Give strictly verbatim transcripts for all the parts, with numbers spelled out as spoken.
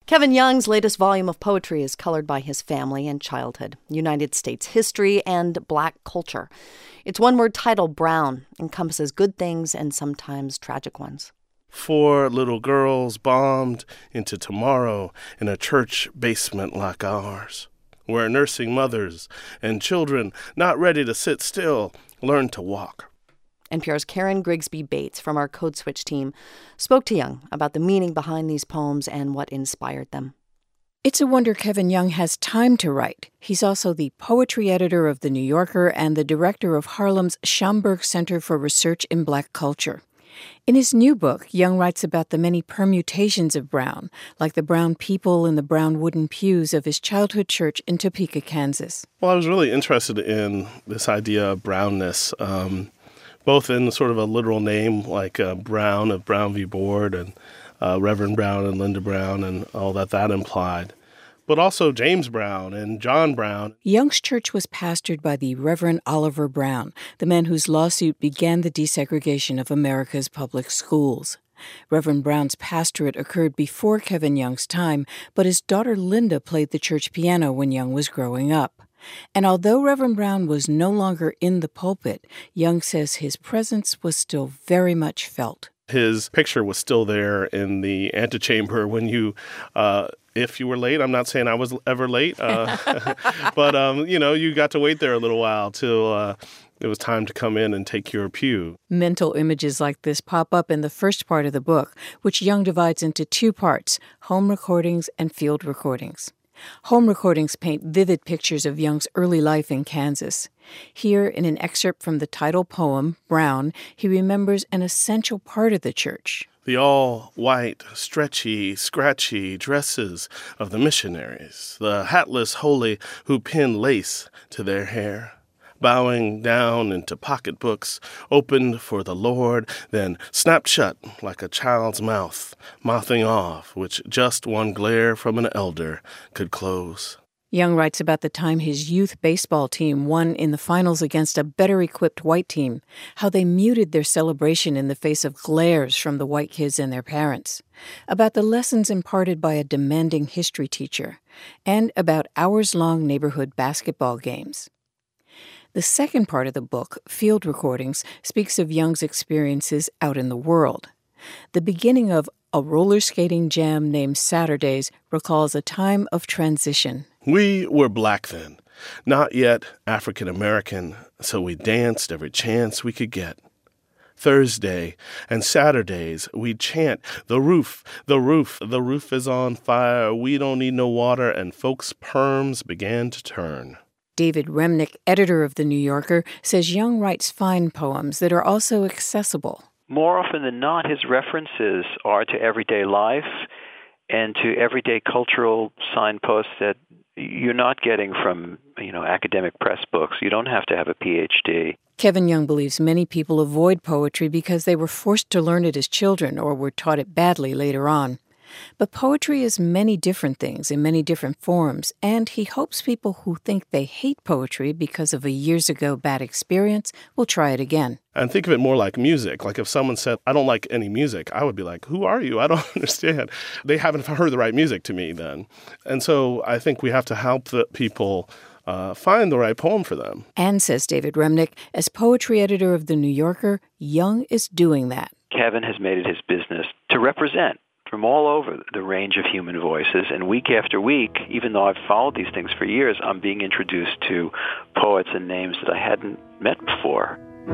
Kevin Young's latest volume of poetry is colored by his family and childhood, United States history, and Black culture. Its one-word title, Brown, encompasses good things and sometimes tragic ones. Four little girls bombed into tomorrow in a church basement like ours, where nursing mothers and children not ready to sit still learn to walk. N P R's Karen Grigsby Bates from our Code Switch team spoke to Young about the meaning behind these poems and what inspired them. It's a wonder Kevin Young has time to write. He's also the poetry editor of The New Yorker and the director of Harlem's Schomburg Center for Research in Black Culture. In his new book, Young writes about the many permutations of brown, like the brown people in the brown wooden pews of his childhood church in Topeka, Kansas. Well, I was really interested in this idea of brownness, um, both in sort of a literal name like uh, Brown of Brown v. Board and uh, Reverend Brown and Linda Brown and all that that implied, but also James Brown and John Brown. Young's church was pastored by the Reverend Oliver Brown, the man whose lawsuit began the desegregation of America's public schools. Reverend Brown's pastorate occurred before Kevin Young's time, but his daughter Linda played the church piano when Young was growing up. And although Reverend Brown was no longer in the pulpit, Young says his presence was still very much felt. His picture was still there in the antechamber when you, uh, if you were late. I'm not saying I was ever late, uh, but, um, you know, you got to wait there a little while till uh, it was time to come in and take your pew. Mental images like this pop up in the first part of the book, which Young divides into two parts, home recordings and field recordings. Home recordings paint vivid pictures of Young's early life in Kansas. Here, in an excerpt from the title poem, Brown, he remembers an essential part of the church. The all-white, stretchy, scratchy dresses of the missionaries, the hatless holy who pin lace to their hair, bowing down into pocketbooks, opened for the Lord, then snapped shut like a child's mouth, mouthing off, which just one glare from an elder could close. Young writes about the time his youth baseball team won in the finals against a better-equipped white team, how they muted their celebration in the face of glares from the white kids and their parents, about the lessons imparted by a demanding history teacher, and about hours-long neighborhood basketball games. The second part of the book, Field Recordings, speaks of Young's experiences out in the world. The beginning of a roller skating jam named Saturdays recalls a time of transition. We were black then, not yet African American, so we danced every chance we could get. Thursday and Saturdays we'd chant, "The roof, the roof, the roof is on fire, we don't need no water," and folks' perms began to turn. David Remnick, editor of The New Yorker, says Young writes fine poems that are also accessible. More often than not, his references are to everyday life and to everyday cultural signposts that you're not getting from, you know, academic press books. You don't have to have a P H D. Kevin Young believes many people avoid poetry because they were forced to learn it as children or were taught it badly later on. But poetry is many different things in many different forms, and he hopes people who think they hate poetry because of a years ago bad experience will try it again. And think of it more like music. Like if someone said, "I don't like any music," I would be like, "Who are you? I don't understand." They haven't heard the right music to me then. And so I think we have to help the people uh, find the right poem for them. And, says David Remnick, as poetry editor of The New Yorker, Young is doing that. Kevin has made it his business to represent from all over the range of human voices, and week after week, even though I've followed these things for years, I'm being introduced to poets and names that I hadn't met before.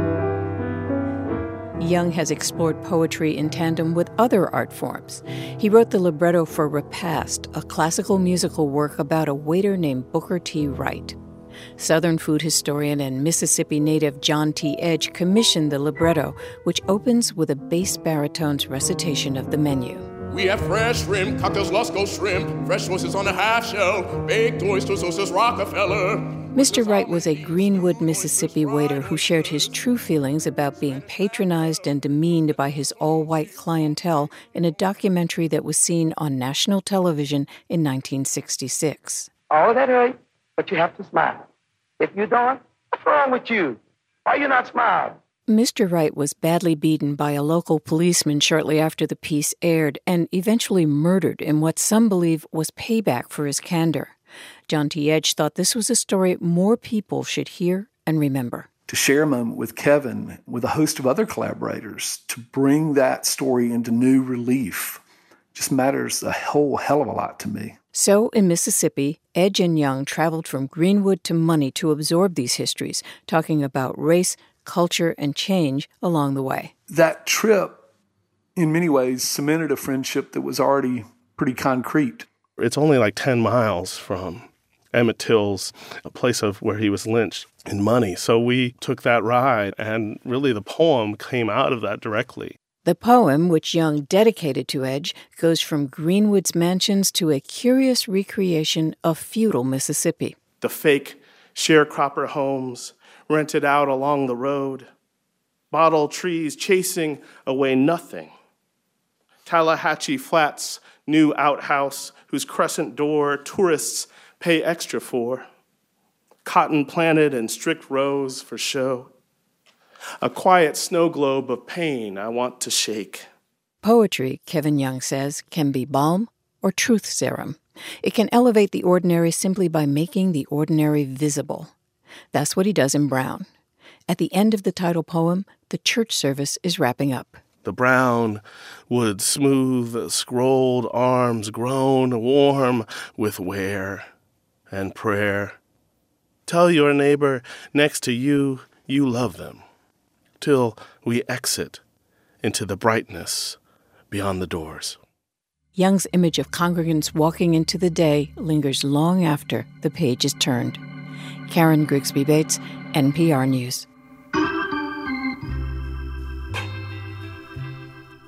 Young has explored poetry in tandem with other art forms. He wrote the libretto for Repast, a classical musical work about a waiter named Booker T. Wright. Southern food historian and Mississippi native John T. Edge commissioned the libretto, which opens with a bass baritone's recitation of the menu. We have fresh shrimp, cocktails, Lusco shrimp, fresh oysters on a half shell, baked oysters, oysters Rockefeller. Mister Wright was a Greenwood, Mississippi waiter who shared his true feelings about being patronized and demeaned by his all-white clientele in a documentary that was seen on national television in nineteen sixty-six. All that hurt, but you have to smile. If you don't, what's wrong with you? Why you not smile? Mister Wright was badly beaten by a local policeman shortly after the piece aired and eventually murdered in what some believe was payback for his candor. John T. Edge thought this was a story more people should hear and remember. To share a moment with Kevin, with a host of other collaborators, to bring that story into new relief just matters a whole hell of a lot to me. So, in Mississippi, Edge and Young traveled from Greenwood to Money to absorb these histories, talking about race, culture, and change along the way. That trip, in many ways, cemented a friendship that was already pretty concrete. It's only like ten miles from Emmett Till's a place of where he was lynched in Money. So we took that ride, and really the poem came out of that directly. The poem, which Young dedicated to Edge, goes from Greenwood's mansions to a curious recreation of feudal Mississippi. The fake sharecropper homes rented out along the road, bottle trees chasing away nothing. Tallahatchie Flats' new outhouse whose crescent door tourists pay extra for. Cotton planted in strict rows for show. A quiet snow globe of pain I want to shake. Poetry, Kevin Young says, can be balm or truth serum. It can elevate the ordinary simply by making the ordinary visible. That's what he does in Brown. At the end of the title poem, the church service is wrapping up. The brown wood smooth, scrolled arms grown warm with wear and prayer. Tell your neighbor next to you you love them, till we exit into the brightness beyond the doors. Young's image of congregants walking into the day lingers long after the page is turned. Karen Grigsby Bates, N P R News.